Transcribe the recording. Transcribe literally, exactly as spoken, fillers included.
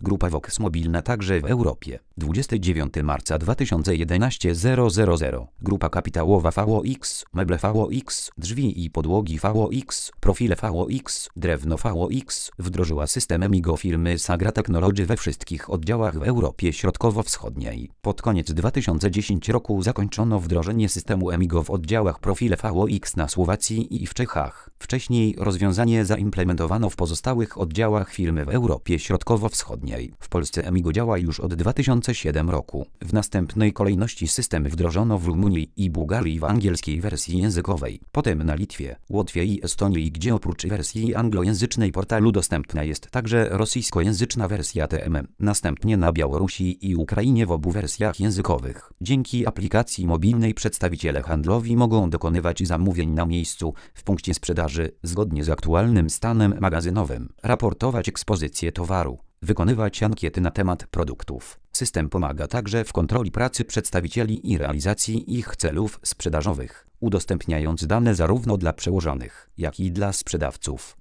Grupa Vox Mobilna także w Europie. dwudziestego dziewiątego marca dwa tysiące jedenastego zero zero zero. Grupa kapitałowa V O X, meble V O X, drzwi i podłogi V O X, profile V O X, drewno V O X wdrożyła system Emigo firmy Sagra Technology we wszystkich oddziałach w Europie Środkowo-Wschodniej. Pod koniec dwa tysiące dziesiątego roku zakończono wdrożenie systemu Emigo w oddziałach profile V O X na Słowacji i w Czechach. Wcześniej rozwiązanie zaimplementowano w pozostałych oddziałach firmy w Europie Środkowo-Wschodniej. W Polsce Emigo działa już od dwa tysiące siódmego roku. W następnej kolejności system wdrożono w Rumunii i Bułgarii w angielskiej wersji językowej. Potem na Litwie, Łotwie i Estonii, gdzie oprócz wersji anglojęzycznej portalu dostępna jest także rosyjskojęzyczna wersja T M M. Następnie na Białorusi i Ukrainie w obu wersjach językowych. Dzięki aplikacji mobilnej przedstawiciele handlowi mogą dokonywać zamówień na miejscu, w punkcie sprzedaży, zgodnie z aktualnym stanem magazynowym, raportować ekspozycję towaru, wykonywać ankiety na temat produktów. System pomaga także w kontroli pracy przedstawicieli i realizacji ich celów sprzedażowych, udostępniając dane zarówno dla przełożonych, jak i dla sprzedawców.